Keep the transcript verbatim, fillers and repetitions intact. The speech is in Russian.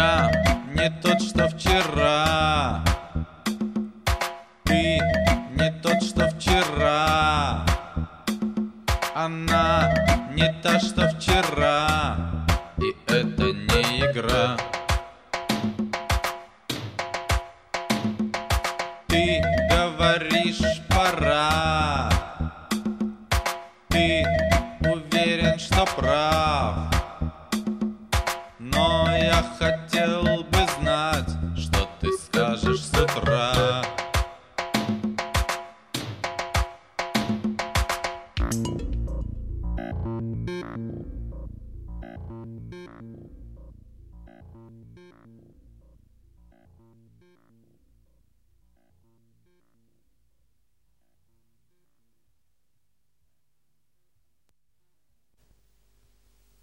Я не тот, что вчера. Ты не тот, что вчера. Она не та, что вчера. И это не игра. Ты говоришь пора. Ты уверен, что прав. Но я хотел бы знать, что ты скажешь с утра.